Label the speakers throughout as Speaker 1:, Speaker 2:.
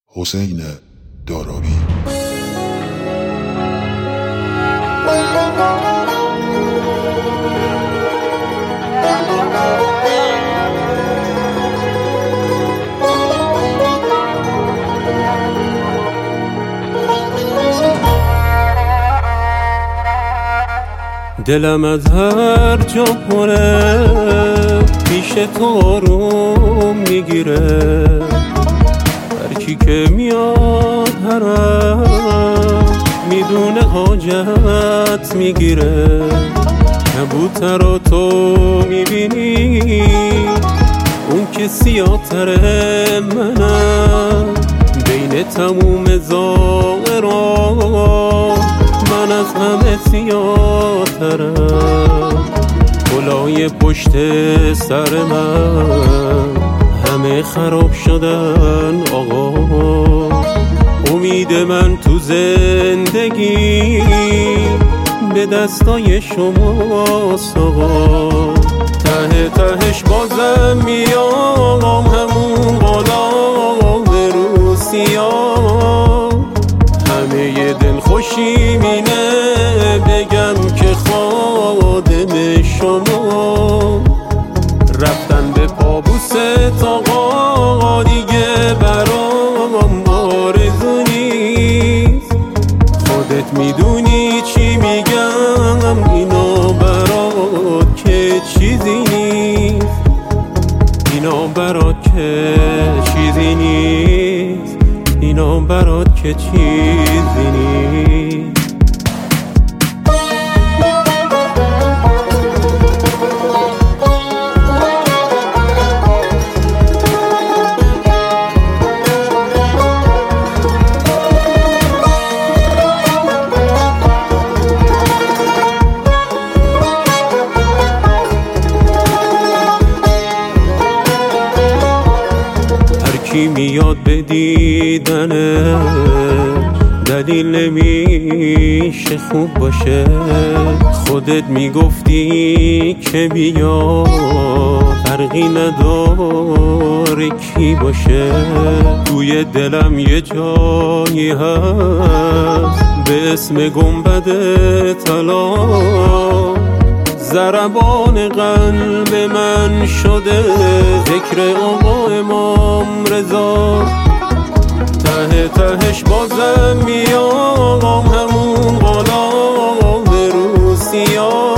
Speaker 1: حسین دارابی.
Speaker 2: دلم از هر جا پره پیش تو آروم میگیره، هر کی که میاد هرم میدونه حاجت میگیره. کبوتر رو تو میبینی اون که سیاه‌تره منم، بین تموم ظاهران من از همه سیاه‌ترم. کلاه پشت سر من همه خراب شدن آقا، امید من تو زندگی به دستای شماست آقا. ته تهش بازم میام همون غلام روسیا، همه دل خوشی مینه بگم که خادم شما. رفتن به پابوس آقا دیگه برام آرزو نیست، خودت میدونی چی میگم، اینا برات که چیزی نیست، اینا برات که چیزی نیست، اینا برات که چیزی نیست. کی میاد به دیدنه دلیل نمیشه خوب باشه، خودت میگفتی که بیا فرقی نداره کی باشه. توی دلم یه جایی هست به اسم گنبد طلا، ضربان قلب من شده ذکر آقا امام رضا. ته تهش بازم میام همون غلام روسیا،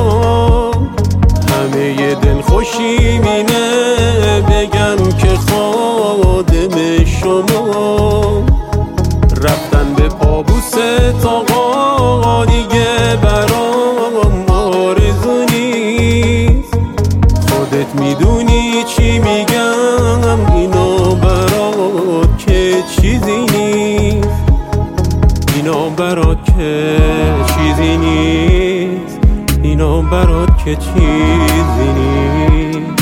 Speaker 2: همه دل خوشی مینه بگم که خادم شما. رفتن به پابوس آقا دیگه برام آرزو نیست، خودت میدونی چی میگم، اینا برات که چیزی نیست، اینا برات که چیزی نیست، اینا برات که چیزی نیست.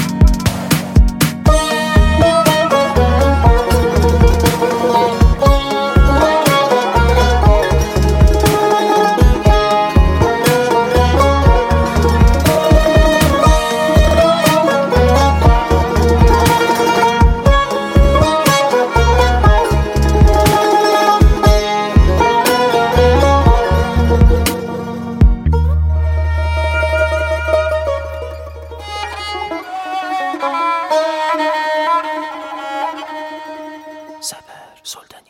Speaker 3: صبر سلطانی.